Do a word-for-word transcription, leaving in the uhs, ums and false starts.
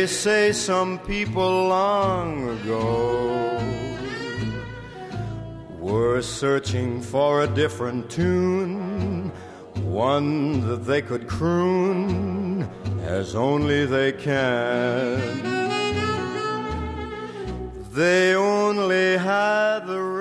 They say some people long ago were searching for a different tune, one that they could croon as only they can. They only had the